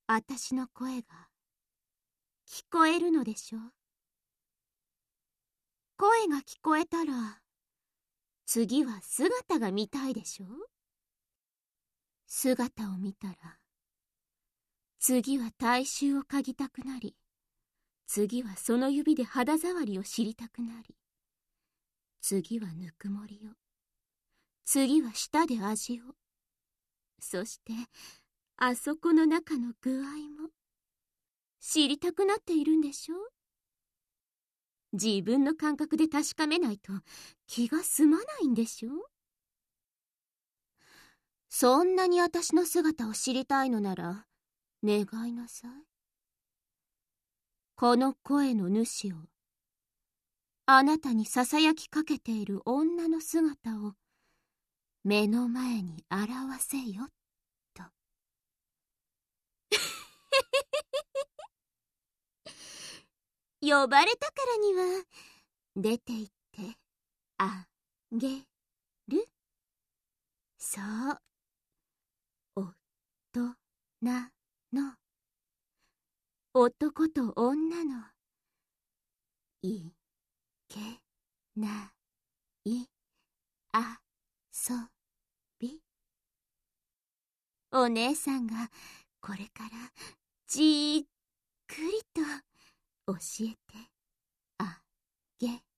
あたしの声が聞こえるのでしょう。声が聞こえたら、次は姿が見たいでしょう。姿を見たら、次は体臭を嗅ぎたくなり、次はその指で肌触りを知りたくなり、次はぬくもりを、次は舌で味を、そしてあそこの中の具合も知りたくなっているんでしょう。自分の感覚で確かめないと気が済まないんでしょう。そんなに私の姿を知りたいのなら願いなさい。この声の主を、あなたにささやきかけている女の姿を目の前に表せよと。呼ばれたからには出て行ってあげる。そう、大人の男と女のいけない遊び。お姉さんがこれからじっくりと教えてあげ